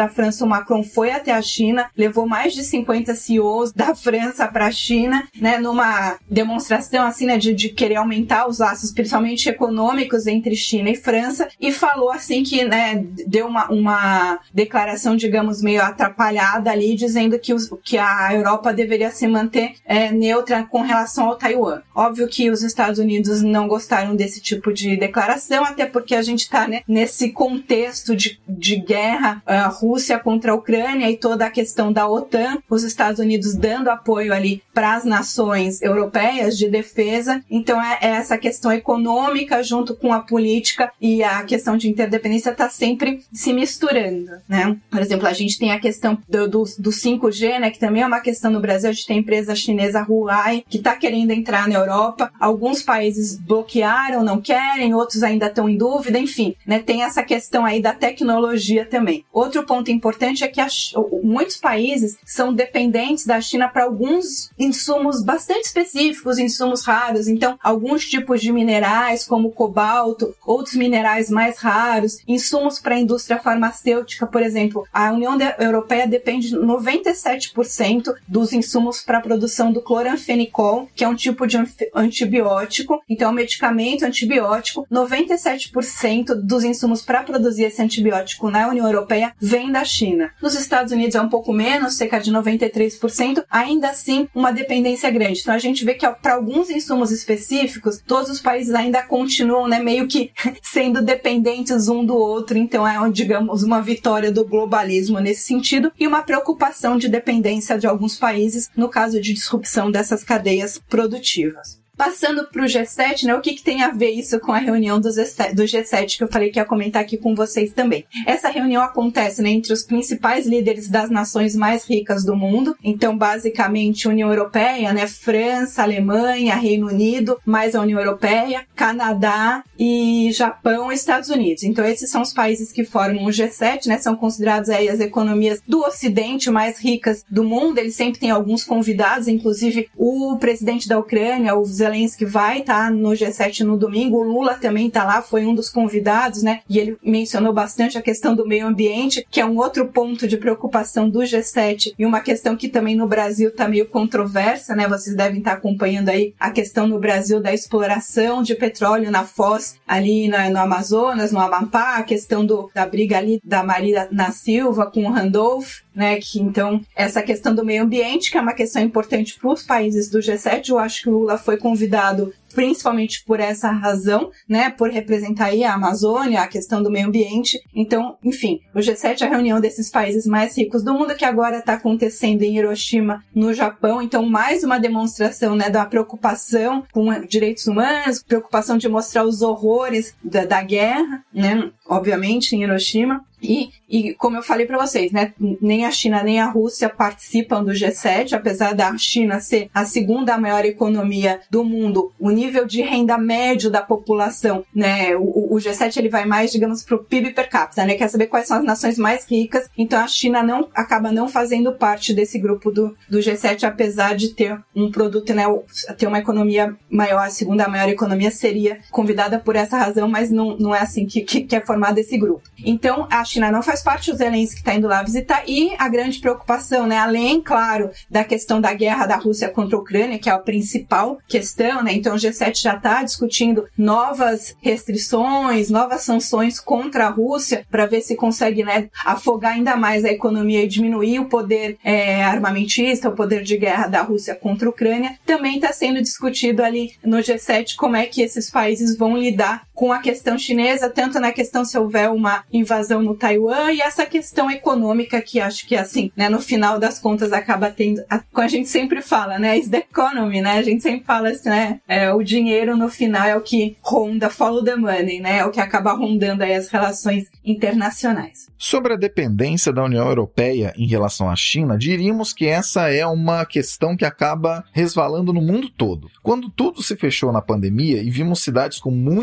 S8: na França, o Macron foi até a China, levou mais de cinquenta C E Os da França para a China, né, numa demonstração assim, né, de, de querer aumentar os laços, principalmente econômicos, entre China e França, e falou assim que, né, deu uma, uma declaração, digamos, meio atrapalhada ali, dizendo que, os, que a Europa deveria se manter é, neutra com relação ao Taiwan. Óbvio que os Estados Unidos não gostaram desse tipo de declaração, até porque a gente está, né, nesse contexto de, de guerra, a Rússia contra a Ucrânia e toda a questão da OTAN, os Estados Unidos dando apoio ali para as nações europeias de defesa. Então é, é essa questão econômica junto com a política e a questão de interdependência está sempre se misturando, né? Por exemplo, a gente tem a questão do, do, do cinco G, né, que também é uma questão no Brasil. A gente tem a empresa chinesa Huawei que está querendo entrar na Europa. Alguns países bloquearam, não querem, outros ainda estão em dúvida, enfim, né? Tem essa questão aí da tecnologia também. Outro ponto importante é que a, muitos países são dependentes da China para alguns insumos bastante específicos, insumos raros. Então, alguns tipos de minerais, como cobalto, outros minerais mais raros, insumos para a indústria farmacêutica, por exemplo. A União Europeia depende de noventa e sete por cento dos insumos para a produção do cloranfenicol, que é um tipo de antibiótico. Então, é um medicamento antibiótico. noventa e sete por cento dos insumos para produzir esse antibiótico na União Europeia vem da China. Nos Estados Unidos é um pouco menos, cerca de noventa e três por cento, ainda assim uma dependência grande. Então a gente vê que para alguns insumos específicos, todos os países ainda continuam, né, meio que sendo dependentes um do outro. Então é, digamos, uma vitória do globalismo nesse sentido e uma preocupação de dependência de alguns países no caso de disrupção dessas cadeias produtivas. Passando para o G sete, né, o que, que tem a ver isso com a reunião do G sete que eu falei que ia comentar aqui com vocês também? Essa reunião acontece, né, entre os principais líderes das nações mais ricas do mundo. Então, basicamente, União Europeia, né, França, Alemanha, Reino Unido, mais a União Europeia, Canadá e Japão e Estados Unidos. Então, esses são os países que formam o G sete, né, são considerados aí as economias do Ocidente mais ricas do mundo. Eles sempre têm alguns convidados, inclusive o presidente da Ucrânia, o Zelensky vai estar tá no G sete no domingo, o Lula também está lá, foi um dos convidados, né? E ele mencionou bastante a questão do meio ambiente, que é um outro ponto de preocupação do G sete e uma questão que também no Brasil está meio controversa, né? Vocês devem estar tá acompanhando aí a questão no Brasil da exploração de petróleo na Foz, ali na, no Amazonas, no Amapá, a questão do, da briga ali da Marina Silva com o Randolph, né, que então essa questão do meio ambiente, que é uma questão importante para os países do G sete, eu acho que o Lula foi convidado principalmente por essa razão, né, por representar aí a Amazônia, a questão do meio ambiente. Então, enfim, o G sete é a reunião desses países mais ricos do mundo que agora está acontecendo em Hiroshima, no Japão. Então, mais uma demonstração, né, da preocupação com direitos humanos, preocupação de mostrar os horrores da, da guerra, né, obviamente em Hiroshima. E, e como eu falei para vocês, né, nem a China nem a Rússia participam do G sete, apesar da China ser a segunda maior economia do mundo, o nível de renda médio da população, né, o, o G sete ele vai mais, digamos, pro P I B per capita, né, quer saber quais são as nações mais ricas, então a China não, acaba não fazendo parte desse grupo do, do G sete, apesar de ter um produto, né, ter uma economia maior, a segunda maior economia seria convidada por essa razão, mas não, não é assim que, que, que é formado esse grupo. Então, a China não faz parte, o Zelensky está indo lá visitar, e a grande preocupação, né, além, claro, da questão da guerra da Rússia contra a Ucrânia, que é a principal questão, né, então o G sete já está discutindo novas restrições, novas sanções contra a Rússia, para ver se consegue, né, afogar ainda mais a economia e diminuir o poder é, armamentista, o poder de guerra da Rússia contra a Ucrânia. Também está sendo discutido ali no G sete como é que esses países vão lidar com a questão chinesa, tanto na questão se houver uma invasão no Taiwan e essa questão econômica que acho que, assim, né, no final das contas acaba tendo, a, como a gente sempre fala, né, is the economy, né, a gente sempre fala assim, né, é, o dinheiro no final é o que ronda, follow the money, né, é o que acaba rondando aí as relações internacionais.
S3: Sobre a dependência da União Europeia em relação à China, diríamos que essa é uma questão que acaba resvalando no mundo todo. Quando tudo se fechou na pandemia e vimos cidades com muitos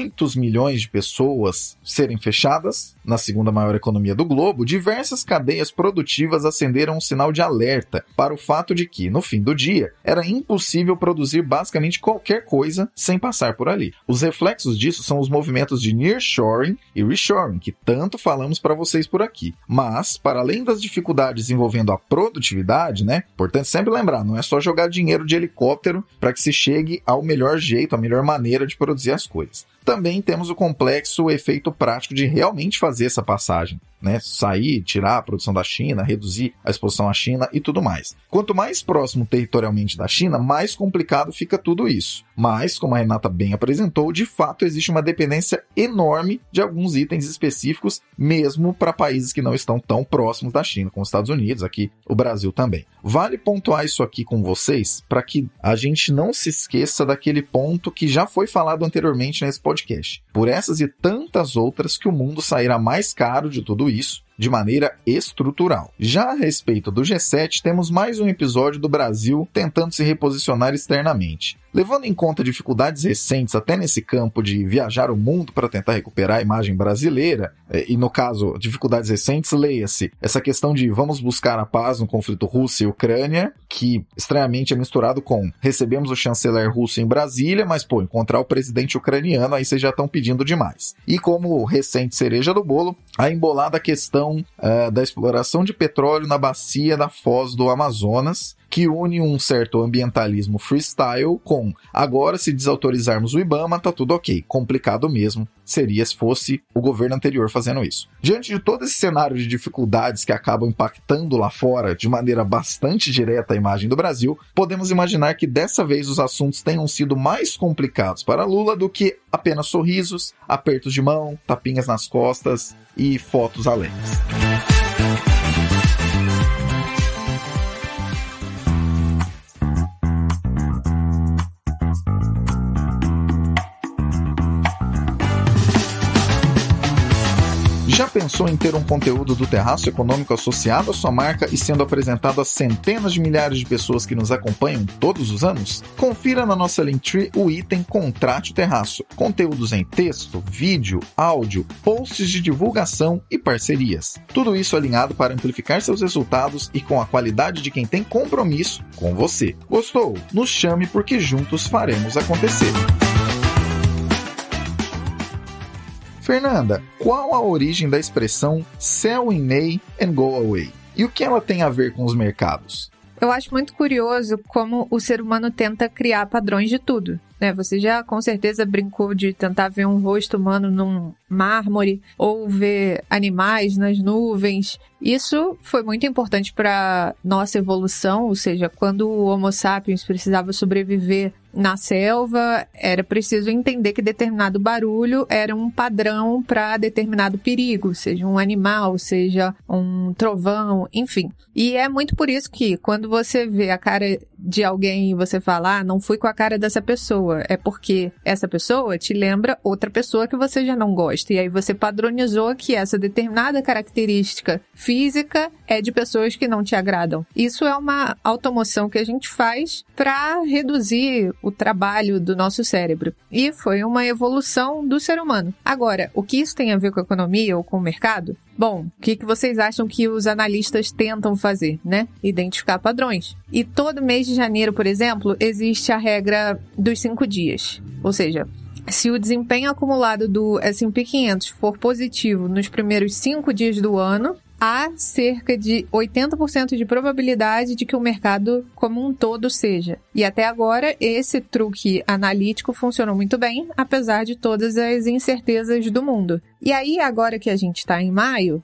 S3: milhões de pessoas serem fechadas, na segunda maior economia do globo, diversas cadeias produtivas acenderam um sinal de alerta para o fato de que, no fim do dia, era impossível produzir basicamente qualquer coisa sem passar por ali. Os reflexos disso são os movimentos de nearshoring e reshoring, que tanto falamos para vocês por aqui. Mas, para além das dificuldades envolvendo a produtividade, né? Importante sempre lembrar, não é só jogar dinheiro de helicóptero para que se chegue ao melhor jeito, a melhor maneira de produzir as coisas. Também temos o complexo efeito prático de realmente fazer essa passagem, né? Sair, tirar a produção da China, reduzir a exposição à China e tudo mais. Quanto mais próximo territorialmente da China, mais complicado fica tudo isso. Mas, como a Renata bem apresentou, de fato existe uma dependência enorme de alguns itens específicos, mesmo para países que não estão tão próximos da China, como os Estados Unidos, aqui o Brasil também. Vale pontuar isso aqui com vocês para que a gente não se esqueça daquele ponto que já foi falado anteriormente nesse podcast. Por essas e tantas outras que o mundo sairá mais caro de tudo isso, de maneira estrutural. Já a respeito do G sete, temos mais um episódio do Brasil tentando se reposicionar externamente. Levando em conta dificuldades recentes até nesse campo de viajar o mundo para tentar recuperar a imagem brasileira, e no caso, dificuldades recentes, leia-se essa questão de vamos buscar a paz no conflito Rússia e Ucrânia, que estranhamente é misturado com recebemos o chanceler russo em Brasília, mas pô, encontrar o presidente ucraniano, aí vocês já estão pedindo demais. E como recente cereja do bolo, a embolada questão Uh, da exploração de petróleo na bacia da Foz do Amazonas, que une um certo ambientalismo freestyle com agora se desautorizarmos o IBAMA, tá tudo ok. Complicado mesmo seria se fosse o governo anterior fazendo isso. Diante de todo esse cenário de dificuldades que acabam impactando lá fora de maneira bastante direta a imagem do Brasil, podemos imaginar que dessa vez os assuntos tenham sido mais complicados para Lula do que apenas sorrisos, apertos de mão, tapinhas nas costas e fotos alegres. Já pensou em ter um conteúdo do Terraço Econômico associado à sua marca e sendo apresentado a centenas de milhares de pessoas que nos acompanham todos os anos? Confira na nossa Linktree o item Contrate o Terraço. Conteúdos em texto, vídeo, áudio, posts de divulgação e parcerias. Tudo isso alinhado para amplificar seus resultados e com a qualidade de quem tem compromisso com você. Gostou? Nos chame porque juntos faremos acontecer. Fernanda, qual a origem da expressão sell in May and go away? E o que ela tem a ver com os mercados?
S9: Eu acho muito curioso como o ser humano tenta criar padrões de tudo. Né? Você já com certeza brincou de tentar ver um rosto humano num mármore ou ver animais nas nuvens. Isso foi muito importante para nossa evolução, ou seja, quando o Homo sapiens precisava sobreviver na selva, era preciso entender que determinado barulho era um padrão para determinado perigo, seja um animal, seja um trovão, enfim. E é muito por isso que quando você vê a cara de alguém e você fala, ah, não fui com a cara dessa pessoa, é porque essa pessoa te lembra outra pessoa que você já não gosta. E aí você padronizou que essa determinada característica física é de pessoas que não te agradam. Isso é uma automoção que a gente faz para reduzir o trabalho do nosso cérebro. E foi uma evolução do ser humano. Agora, o que isso tem a ver com a economia ou com o mercado? Bom, o que, que vocês acham que os analistas tentam fazer, né? Identificar padrões. E todo mês de janeiro, por exemplo, existe a regra dos cinco dias. Ou seja, se o desempenho acumulado do S and P quinhentos for positivo nos primeiros cinco dias do ano, há cerca de oitenta por cento de probabilidade de que o mercado como um todo seja. E até agora, esse truque analítico funcionou muito bem, apesar de todas as incertezas do mundo. E aí, agora que a gente está em maio,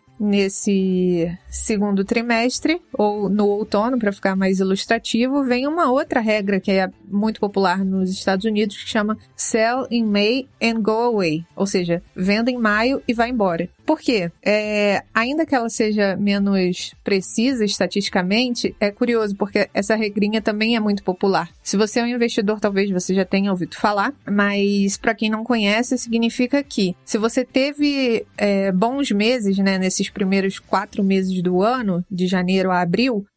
S9: nesse segundo trimestre, ou no outono, para ficar mais ilustrativo, vem uma outra regra que é muito popular nos Estados Unidos, que chama Sell in May and Go Away, ou seja, venda em maio e vai embora. Por quê? É, ainda que ela seja menos precisa estatisticamente, é curioso, porque essa regrinha também é muito popular. Se você é um investidor, talvez você já tenha ouvido falar, mas para quem não conhece, significa que se você teve é, bons meses, né, nesses primeiros quatro meses do ano, de janeiro a abril,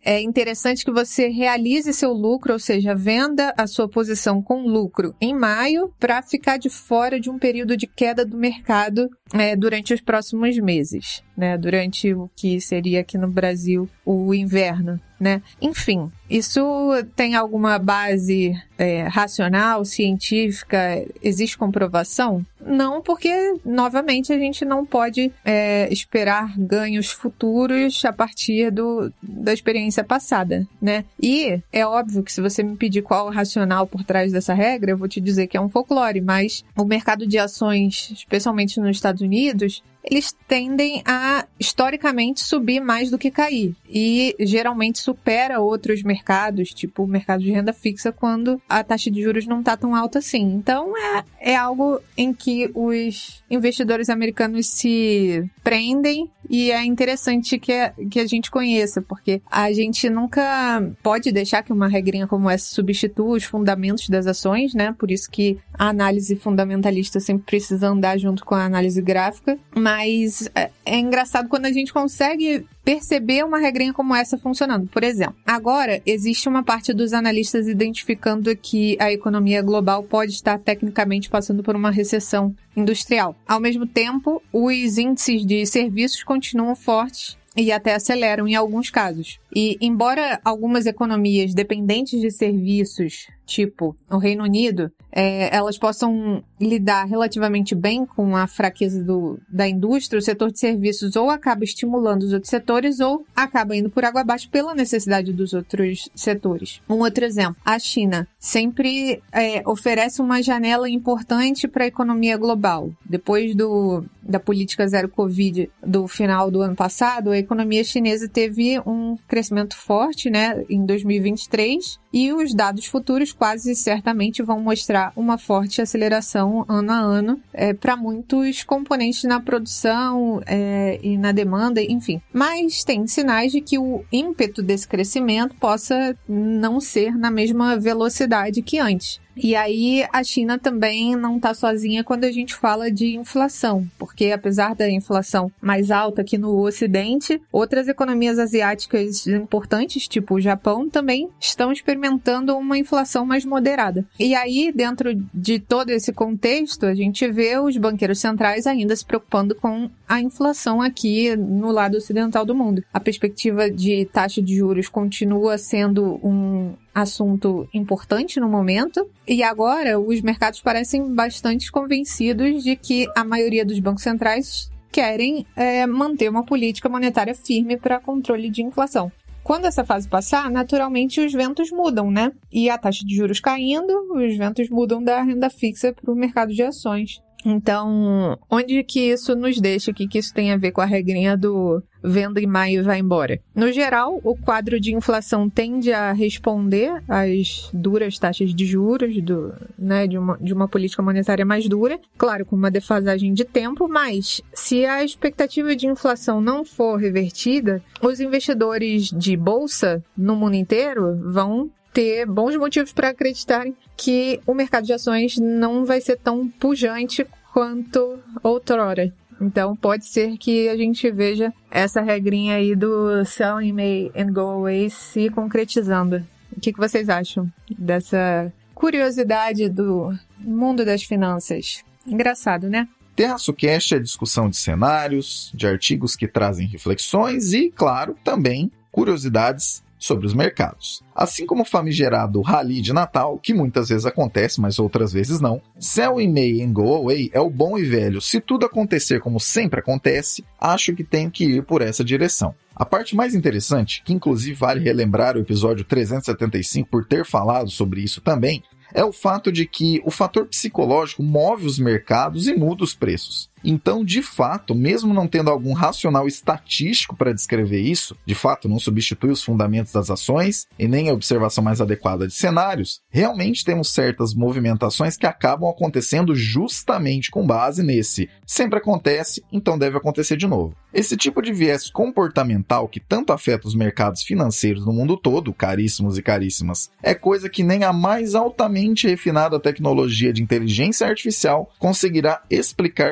S9: é interessante que você realize seu lucro, ou seja, venda a sua posição com lucro em maio para ficar de fora de um período de queda do mercado é, durante os próximos meses, né? Durante o que seria aqui no Brasil o inverno, né? Enfim, isso tem alguma base é, racional, científica? Existe comprovação? Não, porque, novamente, a gente não pode é, esperar ganhos futuros a partir do, da experiência passada, né? E é óbvio que se você me pedir qual é o racional por trás dessa regra, eu vou te dizer que é um folclore, mas o mercado de ações, especialmente nos Estados Unidos, eles tendem a, historicamente, subir mais do que cair. E, geralmente, supera outros mercados, tipo o mercado de renda fixa, quando a taxa de juros não está tão alta assim. Então, é, é algo em que os investidores americanos se prendem e é interessante que a, que a gente conheça, porque a gente nunca pode deixar que uma regrinha como essa substitua os fundamentos das ações, né? Por isso que a análise fundamentalista sempre precisa andar junto com a análise gráfica. Mas é, é engraçado quando a gente consegue perceber uma regrinha como essa funcionando. Por exemplo, agora existe uma parte dos analistas identificando que a economia global pode estar tecnicamente passando por uma recessão industrial. Ao mesmo tempo, os índices de serviços continuam fortes e até aceleram em alguns casos. E, embora algumas economias dependentes de serviços, tipo o Reino Unido, é, elas possam lidar relativamente bem com a fraqueza do, da indústria, o setor de serviços ou acaba estimulando os outros setores ou acaba indo por água abaixo pela necessidade dos outros setores. Um outro exemplo, a China sempre é, oferece uma janela importante para a economia global. Depois do, da política zero Covid do final do ano passado, a economia chinesa teve um crescimento forte, né, em dois mil e vinte e três, e os dados futuros quase certamente vão mostrar uma forte aceleração ano a ano é, para muitos componentes na produção é, e na demanda, enfim. Mas tem sinais de que o ímpeto desse crescimento possa não ser na mesma velocidade que antes. E aí a China também não está sozinha quando a gente fala de inflação, porque apesar da inflação mais alta aqui no Ocidente, outras economias asiáticas importantes, tipo o Japão, também estão experimentando uma inflação mais moderada. E aí, dentro de todo esse contexto, a gente vê os banqueiros centrais ainda se preocupando com a inflação aqui no lado ocidental do mundo. A perspectiva de taxa de juros continua sendo um assunto importante no momento, e agora os mercados parecem bastante convencidos de que a maioria dos bancos centrais querem é, manter uma política monetária firme para controle de inflação. Quando essa fase passar, naturalmente os ventos mudam, né? E a taxa de juros caindo, os ventos mudam da renda fixa para o mercado de ações. Então, onde que isso nos deixa? O que, que isso tem a ver com a regrinha do venda em maio e vai embora? No geral, o quadro de inflação tende a responder às duras taxas de juros, do, né, de, uma, de uma política monetária mais dura, claro, com uma defasagem de tempo, mas se a expectativa de inflação não for revertida, os investidores de bolsa no mundo inteiro vão ter bons motivos para acreditarem que o mercado de ações não vai ser tão pujante quanto outrora. Então, pode ser que a gente veja essa regrinha aí do sell in May and go away se concretizando. O que, que vocês acham dessa curiosidade do mundo das finanças? Engraçado, né?
S3: TerraçoCast é discussão de cenários, de artigos que trazem reflexões e, claro, também curiosidades sobre os mercados. Assim como o famigerado Rally de Natal, que muitas vezes acontece, mas outras vezes não, sell in May and go away é o bom e velho. Se tudo acontecer como sempre acontece, acho que tenho que ir por essa direção. A parte mais interessante, que inclusive vale relembrar o episódio trezentos e setenta e cinco por ter falado sobre isso também, é o fato de que o fator psicológico move os mercados e muda os preços. Então, de fato, mesmo não tendo algum racional estatístico para descrever isso, de fato não substitui os fundamentos das ações e nem a observação mais adequada de cenários, realmente temos certas movimentações que acabam acontecendo justamente com base nesse sempre acontece, então deve acontecer de novo. Esse tipo de viés comportamental que tanto afeta os mercados financeiros no mundo todo, caríssimos e caríssimas, é coisa que nem a mais altamente refinada tecnologia de inteligência artificial conseguirá explicar completamente.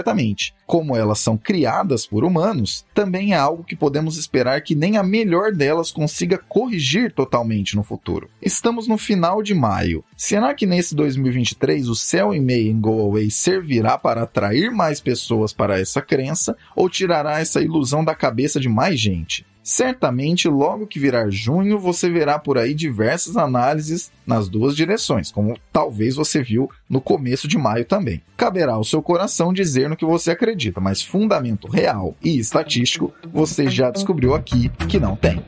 S3: completamente. Como elas são criadas por humanos, também é algo que podemos esperar que nem a melhor delas consiga corrigir totalmente no futuro. Estamos no final de maio. Será que nesse dois mil e vinte e três o Sell in May and Go Away servirá para atrair mais pessoas para essa crença ou tirará essa ilusão da cabeça de mais gente? Certamente, logo que virar junho, você verá por aí diversas análises nas duas direções, como talvez você viu no começo de maio também. Caberá ao seu coração dizer no que você acredita, mas fundamento real e estatístico você já descobriu aqui que não tem.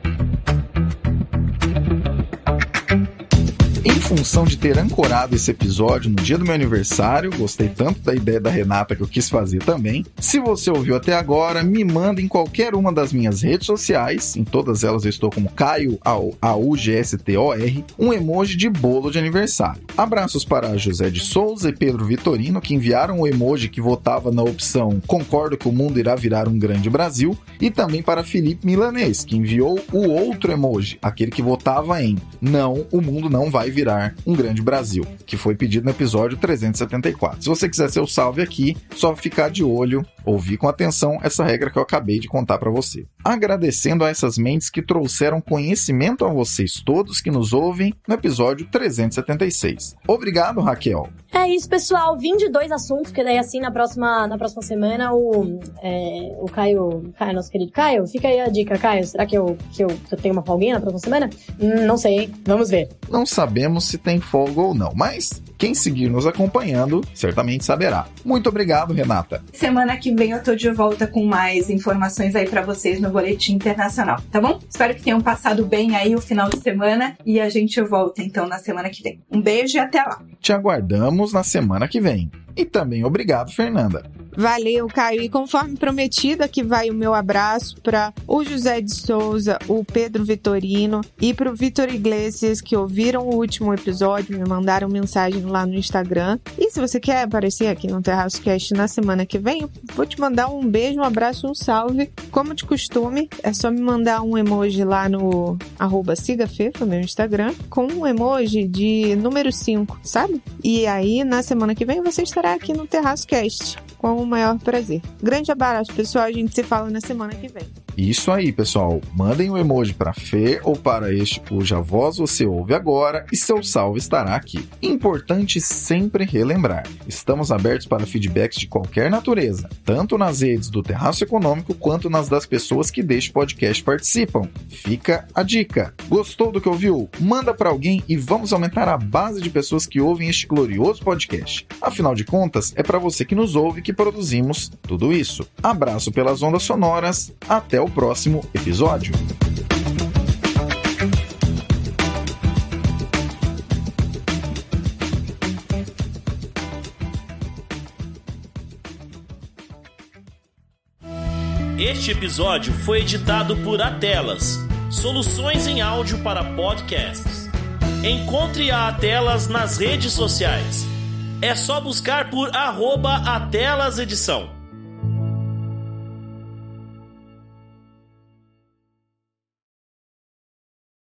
S3: Em função de ter ancorado esse episódio no dia do meu aniversário, gostei tanto da ideia da Renata que eu quis fazer também. Se você ouviu até agora, me manda em qualquer uma das minhas redes sociais, em todas elas eu estou como Caio A U G S T O R, um emoji de bolo de aniversário. Abraços para José de Souza e Pedro Vitorino, que enviaram o emoji que votava na opção Concordo que o mundo irá virar um grande Brasil, e também para Felipe Milanês, que enviou o outro emoji, aquele que votava em Não, o mundo não vai virar um grande Brasil, que foi pedido no episódio trezentos e setenta e quatro. Se você quiser seu salve aqui, só ficar de olho, ouvir com atenção essa regra que eu acabei de contar para você. Agradecendo a essas mentes que trouxeram conhecimento a vocês todos que nos ouvem no episódio trezentos e setenta e seis. Obrigado, Raquel.
S7: É isso, pessoal. Vim de dois assuntos, porque daí assim, na próxima, na próxima semana, o, é, o Caio, Caio, nosso querido Caio, fica aí a dica, Caio. Será que eu, que eu, que eu tenho uma folguinha na próxima semana? Hum, não sei, hein? Vamos ver.
S3: Não sabemos se tem folga ou não, mas quem seguir nos acompanhando certamente saberá. Muito obrigado, Renata.
S8: Semana que vem eu tô de volta com mais informações aí pra vocês no Boletim Internacional, tá bom? Espero que tenham passado bem aí o final de semana e a gente volta então na semana que vem. Um beijo e até lá.
S3: Te aguardamos na semana que vem. E também obrigado, Fernanda.
S9: Valeu, Caio. E conforme prometido, aqui vai o meu abraço para o José de Souza, o Pedro Vitorino e para o Vitor Iglesias, que ouviram o último episódio, me mandaram mensagem lá no Instagram. E se você quer aparecer aqui no Terraço Cast na semana que vem, eu vou te mandar um beijo, um abraço, um salve. Como de costume, é só me mandar um emoji lá no arroba sigafefa, meu Instagram, com um emoji de número cinco, sabe? E aí, na semana que vem, você estará aqui no Terraço Cast, com o maior prazer. Grande abraço, pessoal. A gente se fala na semana que vem.
S3: Isso aí, pessoal. Mandem um emoji para Fê ou para este cuja voz você ouve agora e seu salve estará aqui. Importante sempre relembrar, estamos abertos para feedbacks de qualquer natureza, tanto nas redes do Terraço Econômico quanto nas das pessoas que deste podcast participam. Fica a dica. Gostou do que ouviu? Manda para alguém e vamos aumentar a base de pessoas que ouvem este glorioso podcast. Afinal de contas, é para você que nos ouve que produzimos tudo isso. Abraço pelas ondas sonoras. Até o próximo episódio.
S6: Este episódio foi editado por Atelas, soluções em áudio para podcasts. Encontre a Atelas nas redes sociais. É só buscar por arroba Atelas Edição.